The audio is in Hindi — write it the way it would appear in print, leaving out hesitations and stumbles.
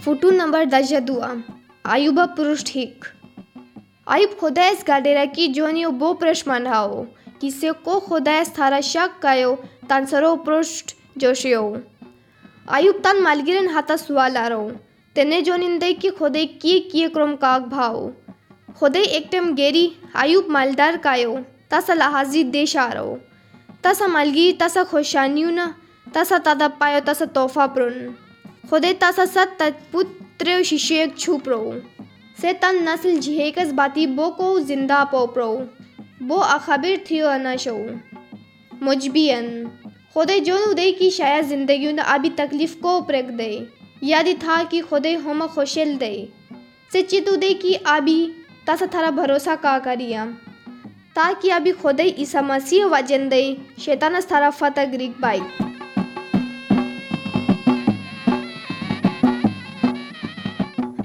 फोटो नंबर 10 आयुबा पुरुष ठीक आयुब खुदायस गाडेरा की जोनियो बो प्रश्न हाओ किसे को खुदायस थारा शक कायो तान सरो पृष्ठ जोशियो आयुब तान मालगिरन हाथा सुवाल आरो तेने जोनिंदे की खुदे किए क्रम काग भाओ खुदे एकटम गेरी आयुब मालदार कायो तसा लहाजी देश आरो तसा मालगी तसा खुशानियु न तसा तादा पायो तसा तोहफा प्रुन खुदे तसा सत पुत्र शिष्य छुप रो से तन नस्ल जिहेकस बाती बो को जिंदा पोप्रो बो अखबिर थियो अनशो मुजबियन खुदे जोन उदय की शायद जिंदगी न अभी तकलीफ को प्रेग दे यादी था कि खुदे होम खुशल दे से चित उदय की अभी तसा थारा भरोसा का करिया ताकि अभी खुदे ईसा मसीह वजन दे शैतान थारा फतह ग्रीक बाई।